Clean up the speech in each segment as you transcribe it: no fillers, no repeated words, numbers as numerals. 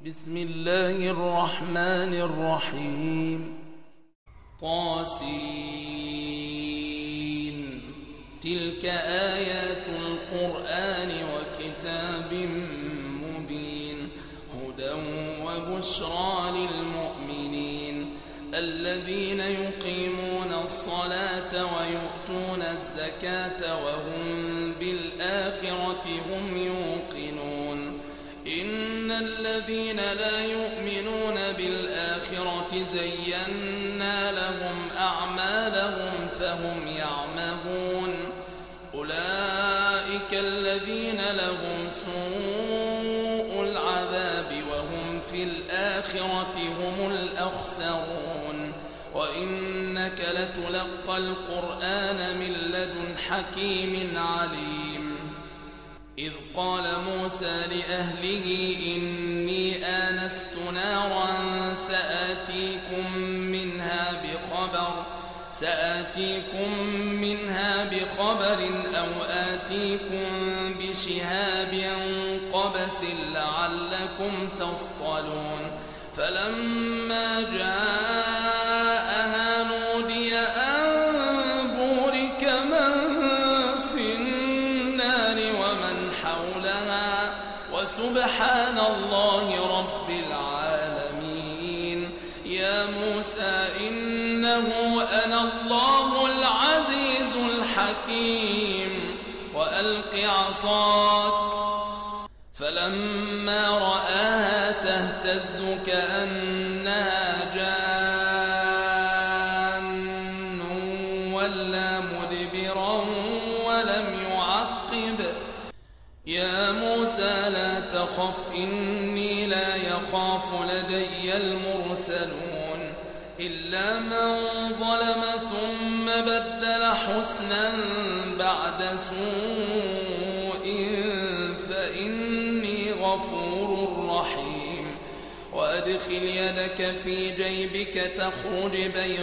بسم الله الرحمن الرحيم. طاسين. تلك آيات القرآن وكتاب مبين هدى وبشرى للمؤمنين الذين يقيمون الصلاة ويؤتون الزكاة وهم بالآخرة هم يوقنون. إن الذين لا يؤمنون بالآخرة زينا لهم أعمالهم فهم يعمهون. أولئك الذين لهم سوء العذاب وهم في الآخرة هم الأخسرون. وإنك لتلقى القرآن من لدن حكيم عليم. إذ قال موسى لأهله إني آنست نارا سآتيكم منها بخبر أو آتيكم بشهاب قبس لعلكم تصطلون. فلما جاءها نودي أن بورك من في النار ومن حولها وسبحان الله رب العالمين. يا موسى إنه أنا الله العزيز الحكيم وألق عصاك. فلما رآها تهتز كأنها جان ولا مدبرا ولم يعقب. يا موسى لا تخف إني لا يخاف لدي المرسلون. إلا من ظلم ثم بدل حسنا بعد سوء فإني غفور رحيم. وأدخل يدك في جيبك تخرج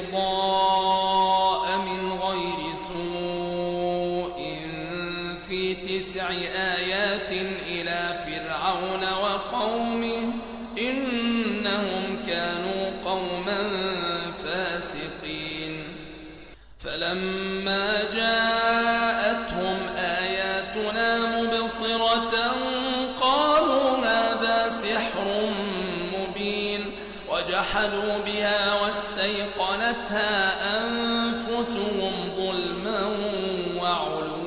بيضاء من غير سوء في 9 آيات إلى فرعون وقومه إنهم كانوا قوما فاسقين. فلما جاءتهم آياتنا مبصرة قالوا هذا سحر مبين وجحدوا بها واستيقنتها أنفسهم ظلما وعلوا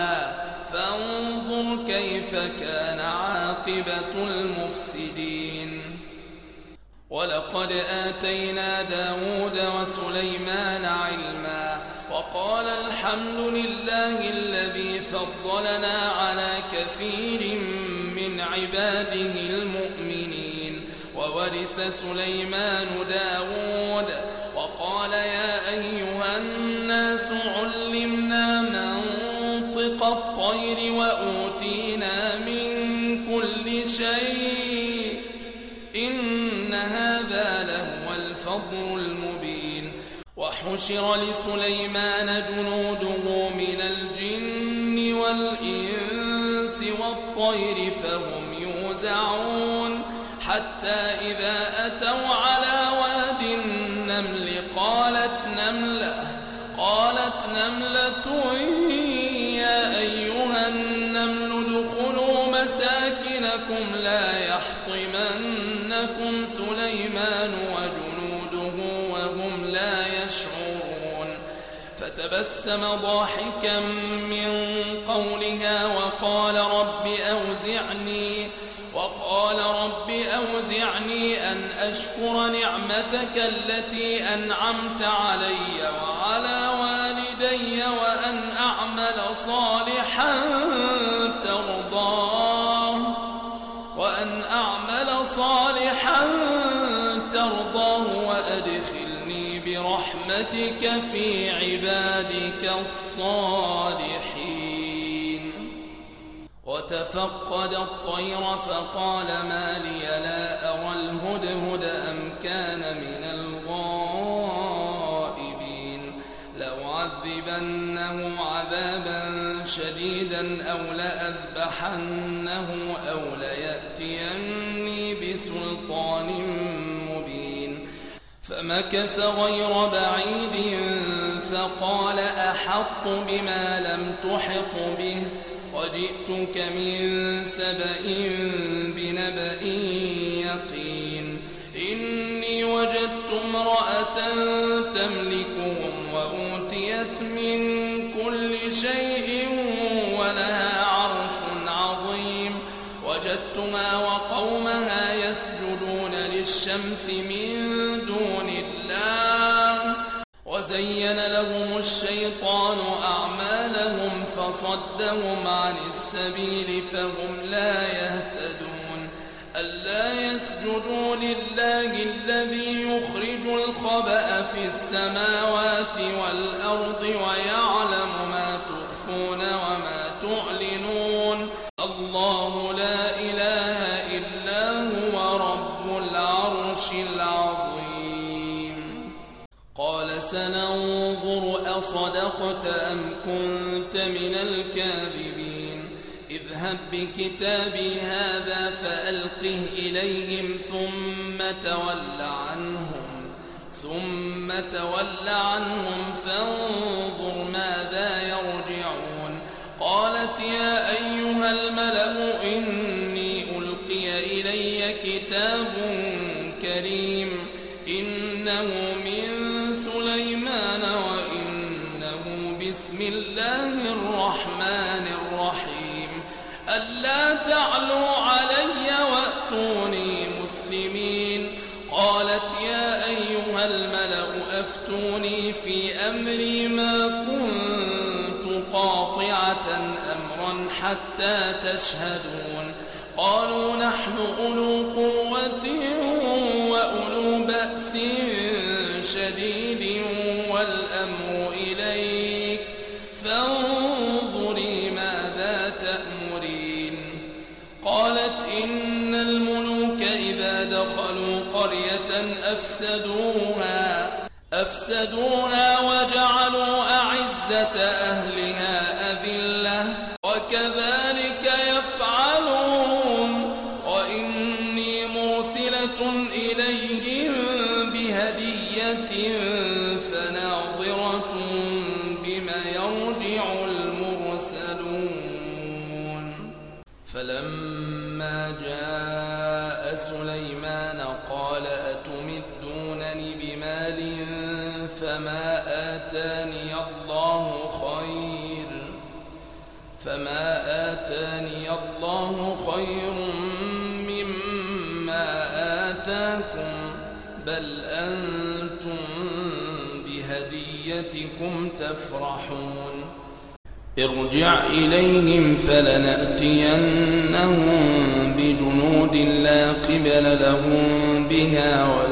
فانظر كيف كان عاقبة المفسدين. ولقد آتينا داود وسليمان علما وقال الحمد لله الذي فضلنا على كثير من عباده المؤمنين. وورث سليمان داود وقال يا أيها الناس علمنا منطق الطير وأوتينا من كل شيء إن هذا لهو الفضل المبين. وحشر لسليمان جنوده من الجن والإنس والطير فهم يوزعون حتى إذا أتوا على واد النمل قالت نملة يا أيها النمل ادخلوا مساكنكم لا يحطمنكم سليمان وجنوده وهم لا يشعرون. فتبسم ضاحكا من قولها وقال رب أوزعني أن أشكر نعمتك التي أنعمت علي وعلى والدي وأن أعمل صالحا ترضاه وأدخلني برحمتك في عبادك الصالحين. وتفقد الطير فقال ما لي لا أرى الهدهد أم كان من الغائبين. لأعذبنه عذابا شديدا أو لأذبحنه أو ليأتيني بسلطان فمكث غير بعيد فقال أحط بما لم تحط به وجئتك من سبأ بنبأ يقين إني وجدت امرأة تملكهم وأوتيت من كل شيء ولها عرش عظيم وجدتها وقومها يسجدون للشمس من دون الله وزين لهم الشيطان أعمالهم فصدهم عن السبيل فهم لا يهتدون ألا يسجدوا لله الذي يخرج الخبأ في السماوات والأرض ويعلم ما تخفون وما تعلنون الله لا إله إلا هو رب العرش العظيم قال سننظر أصدقت أم كنت من الكاذبين اذهب بكتابي هذا فألقه إليهم ثم تول عنهم فانظر ماذا يرجعون قالت يا أيها الملأ إني ألقي إلي كتاب كريم إنه من سليمان وإنه بسم الله الرحمن الرحيم ألا تعلوا علي وأتوني مسلمين قالت يا أيها الملأ أفتوني في أمري ما كنت قاطعة أمرا حتى تشهدون قالوا نحن أولو قوة وأولو بأس شديد والأمر إليك فانظري ماذا تأمرين قالت إن الملوك إذا دخلوا قرية أفسدوها وجعلوا أعزة أهلها أذلة وكذلك يفعلون وإني مرسلة إليهم بهدية فناظرة بما يرجع المرسلون فلما جاء سليمان قال أتمدونني بمال فما آتاني الله خير مما آتاكم بل أنتم بهديتكم تفرحون ارجع إليهم فلنأتينهم بجنود لا قبل لهم بها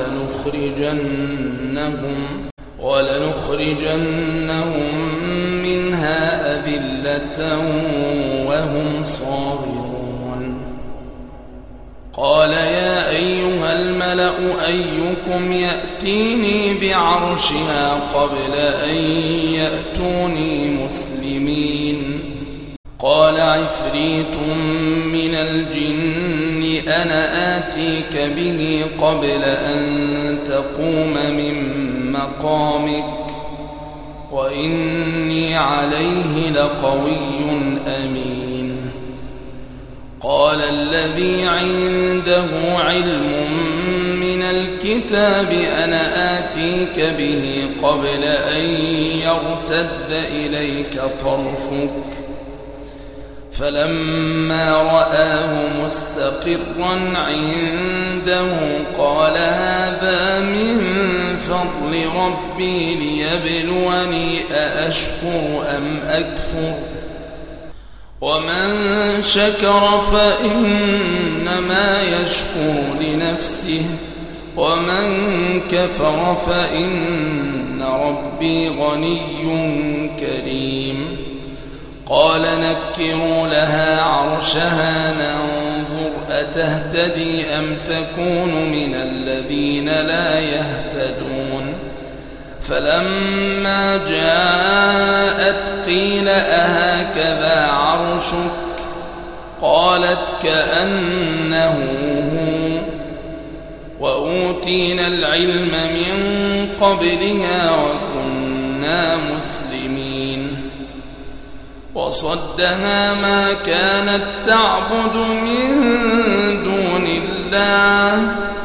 ولنخرجنهم منها أذلة وهم صاغرون قال يا أيها الملأ أيكم يأتيني بعرشها قبل أن يأتوني مسلمين قال عفريت من الجن أنا آتيك به قبل أن تقوم من مقامك وإني عليه لقوي أمين قال الذي عنده علم من الكتاب أنا آتيك به قبل أن يرتد إليك طرفك فلما رآه مستقرا عنده قال هذا من فضل ربي ليبلوني أأشكر أم أكفر ومن شكر فإنما يشكر لنفسه ومن كفر فإن ربي غني كريم قال نكروا لها عرشها ننظر أتهتدي أم تكون من الذين لا يهتدون فلما جاءت قيل أهكذا عرشك قالت كأنه هو وأوتينا العلم من قبلها وكنا مسلمين وصدها ما كانت تعبد من دون الله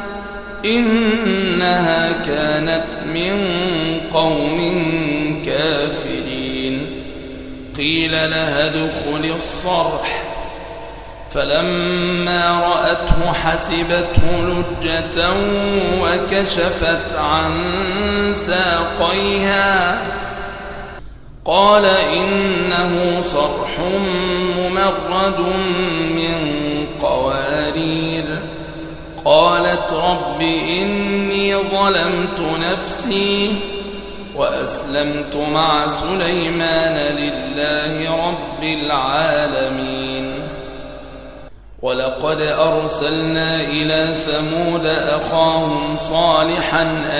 إنها كانت من قوم كافرين قيل لها ادخل الصرح فلما رأته حسبته لجة وكشفت عن ساقيها قال إنه صرح ممرد من قوارير قالت رب إني ظلمت نفسي وأسلمت مع سليمان لله رب العالمين ولقد أرسلنا إلى ثمود أخاهم صالحا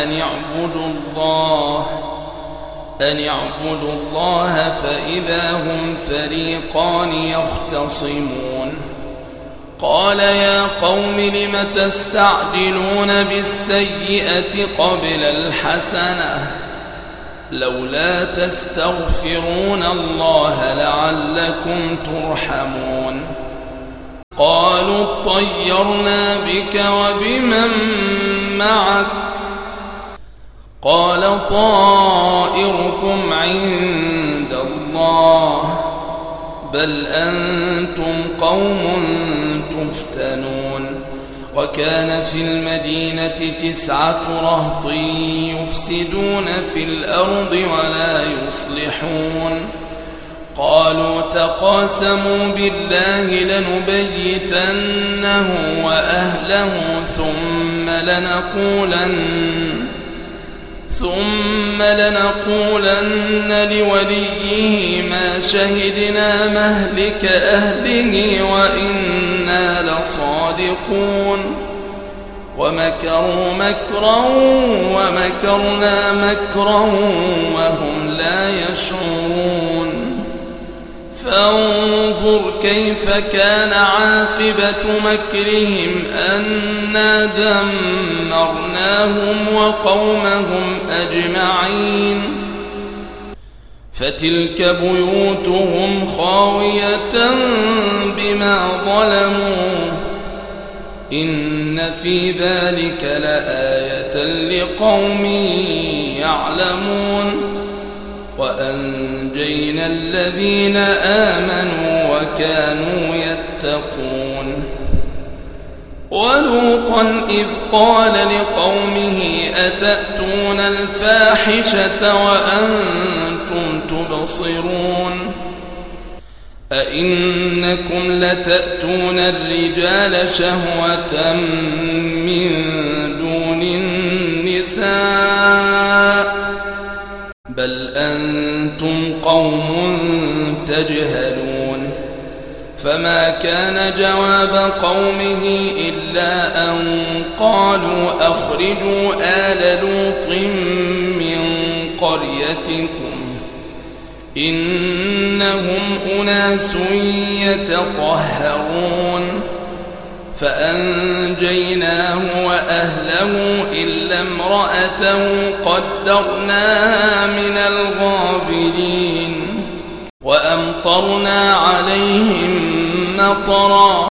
أن اعبدوا الله فإذا هم فريقان يختصمون قال يا قوم لم تستعجلون بالسيئة قبل الحسنة لولا تستغفرون الله لعلكم ترحمون قالوا اطيرنا بك وبمن معك قال طائركم عند الله بل أنتم قوم تفتنون وكان في المدينة 9 رهط يفسدون في الأرض ولا يصلحون قالوا تقاسموا بالله لنبيتنه وأهله ثم لنقولن لوليه ما شهدنا مهلك أهله وإنا لصادقون ومكروا مكرا ومكرنا مكرا وهم لا يشعرون فانظر كيف كان عاقبة مكرهم أنا دمرناهم وقومهم أجمعين فتلك بيوتهم خاوية بما ظلموا إن في ذلك لآية لقوم يعلمون وأنجينا الذين آمنوا وكانوا يتقون ولوطا إذ قال لقومه أتأتون الفاحشة وأنتم تبصرون أئنكم لتأتون الرجال شهوة من دون النساء بل أنتم قوم تجهلون فما كان جواب قومه إلا أن قالوا أخرجوا آل لوط من قريتكم إنهم أناس يتطهرون فأنجيناه وأهله إلا امرأته قدرناها من الغابرين وأمطرنا عليهم مطرا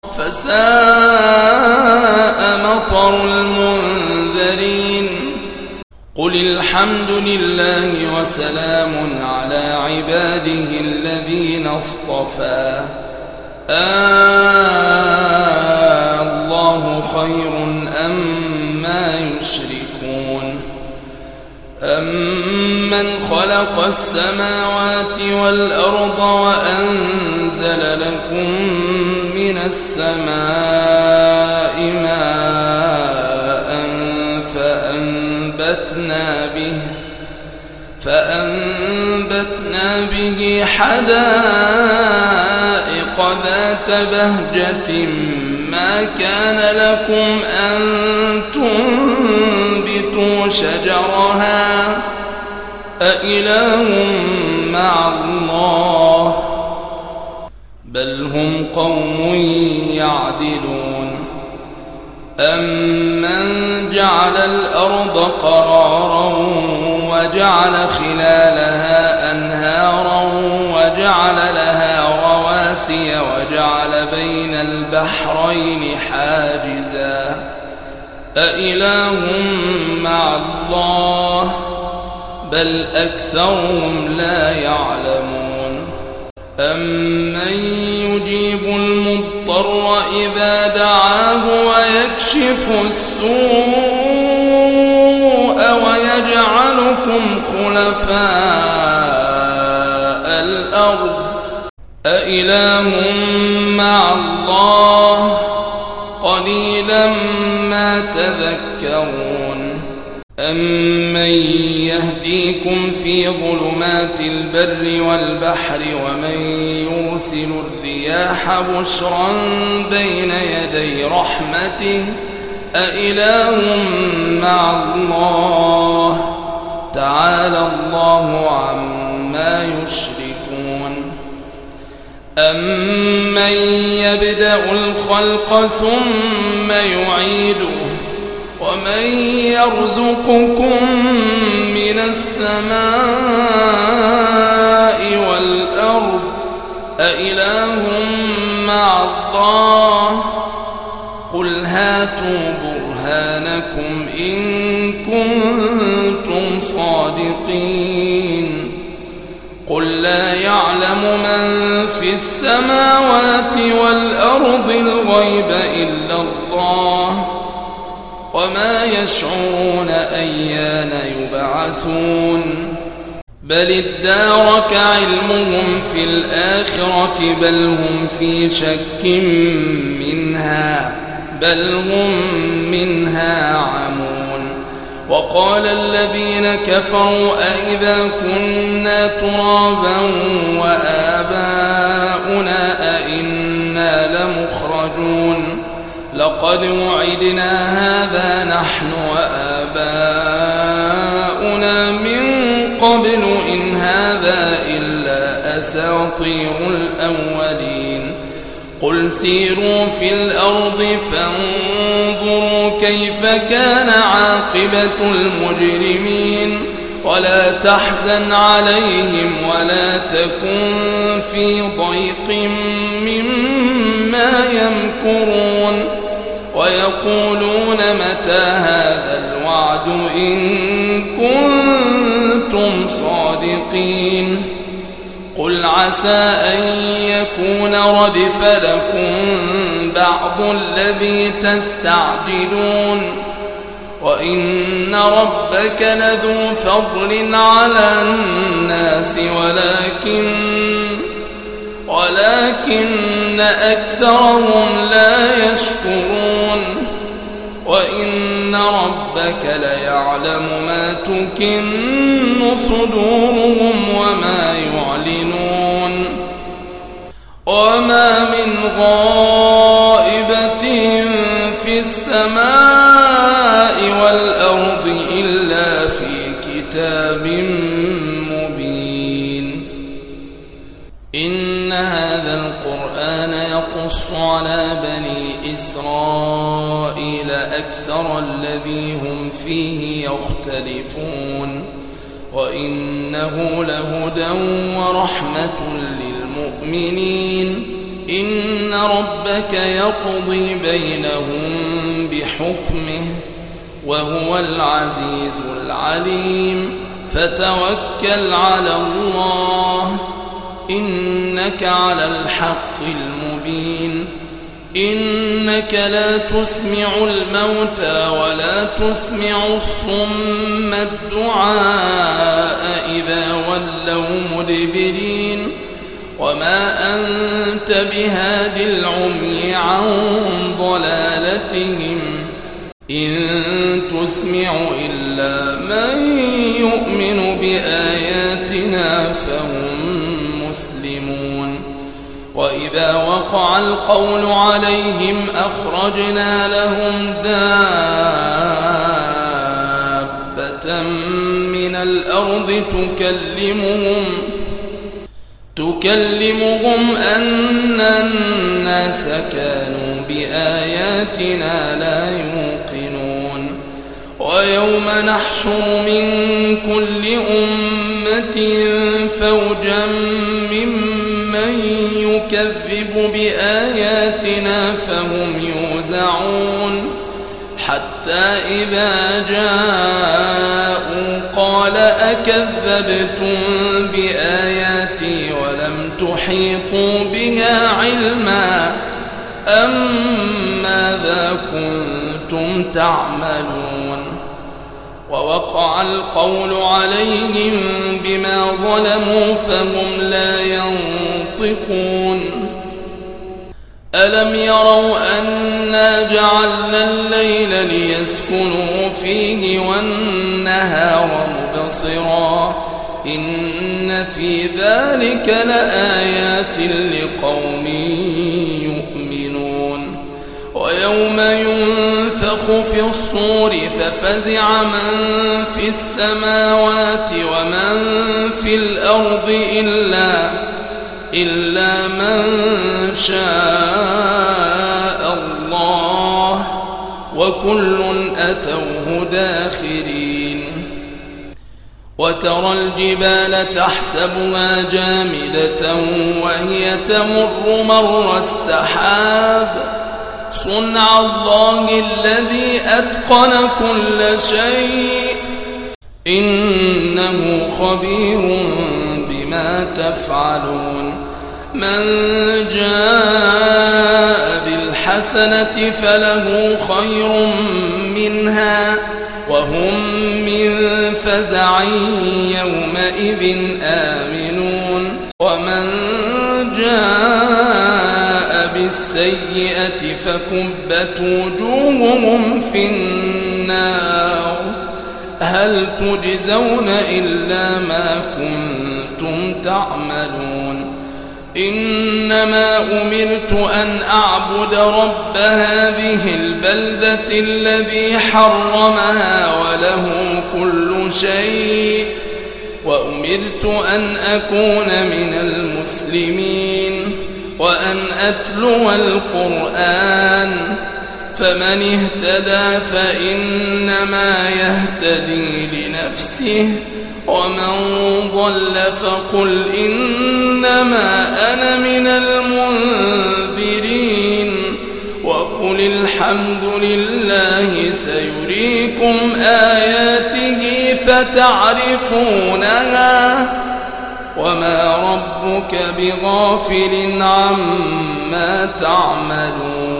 فساء مطر المنذرين قل الحمد لله وسلام على عباده الذين اصطفى الله خير أما يشركون أمن خلق السماوات والأرض وأنزل لكم من السماء ماء فأنبتنا به حدائق ذات بهجة ما كان لكم أن تنبتوا شجرها أإله مع الله بل هم قوم يعدلون أمن جعل الأرض قرارا وجعل خلالها أنهارا وجعل لها رواسي وجعل بين البحرين حاجزا أإله مع الله بل أكثرهم لا يعلمون أمن يجيب المضطر إذا دعاه ويكشف السوء ويجعلكم خلفاء الأرض أإله مع الله قليلا ما تذكرون أمن يهديكم في ظلمات البر والبحر ومن يرسل الرياح بشرا بين يدي رحمته أإله مع الله تعالى الله عما يشركون أمن يبدأ الخلق ثم يعيده ومن يرزقكم من السماء والأرض أإله مع الله قل هاتوا برهانكم إن كنتم صادقين قل لا يعلم من في السماوات والأرض الغيب إلا الله وما يشعرون أيان يبعثون بل ادارك علمهم في الآخرة بل هم في شك منها بل هم منها عمون وقال الذين كفروا أئذا كنا ترابا وآباؤنا أئنا لمخرجون لقد وعدنا هذا نحن وآباؤنا من قبل إن هذا إلا أساطير الأولين قل سيروا في الأرض فانظروا كيف كان عاقبة المجرمين ولا تحزن عليهم ولا تكن في ضيق مما يمكرون ويقولون متى هذا الوعد إن كنتم صادقين قل عسى أن يكون ردف لكم بعض الذي تستعجلون وإن ربك لذو فضل على الناس ولكن أكثرهم لا يشكرون وإن ربك ليعلم ما تكن صدورهم وما يعلنون وما من غائبة في السماء والأرض إلا في كتاب مبين إن هذا القرآن يقص على بني إسرائيل أكثر الذي هم فيه يختلفون وإنه لهدى ورحمة للمؤمنين إن ربك يقضي بينهم بحكمه وهو العزيز العليم فتوكل على الله إنك على الحق المبين إنك لا تسمع الموتى ولا تسمع الصم الدعاء إذا ولوا مدبرين وما أنت بهاد العمي عن ضلالتهم إن تسمع إلا من يؤمن بآياتنا فهم مسلمون وإذا وقع القول عليهم أخرجنا لهم دابة من الأرض تكلمهم أن الناس كانوا بآياتنا لا يوقنون ويوم نحشر من كل أمة فوجا ممن يكذب بآياتنا فهم يوزعون حتى إذا جاءوا قال أكذبتم بآياتي ولم تحيطوا بها علما أم ماذا كنتم تعملون ووقع القول عليهم بما ظلموا فهم لا ينطقون ألم يروا أنا جعلنا الليل ليسكنوا فيه والنهار مبصرا إن في ذلك لآيات لقوم يؤمنون ويوم ينفخ في الصور ففزع من في السماوات ومن في الأرض إلا من شاء الله وكل أتوه داخرين وترى الجبال تحسبها جامدة وهي تمر مر السحاب صنع الله الذي أتقن كل شيء إنه خبير بما تفعلون من جاء بالحسنة فله خير منها وهم من فزع يومئذ آمنون ومن جاء بالسيئة فكبت وجوههم في النار هل تجزون إلا ما كنتم تعملون إنما أمرت أن أعبد رب هذه البلدة الذي حرمها وله كل شيء وأمرت أن أكون من المسلمين وأن أتلو القرآن فمن اهتدى فإنما يهتدي لنفسه ومن ضل فقل إنما أنا من المنذرين وقل الحمد لله سيريكم آياته فتعرفونها وما ربك بغافل عما تعملون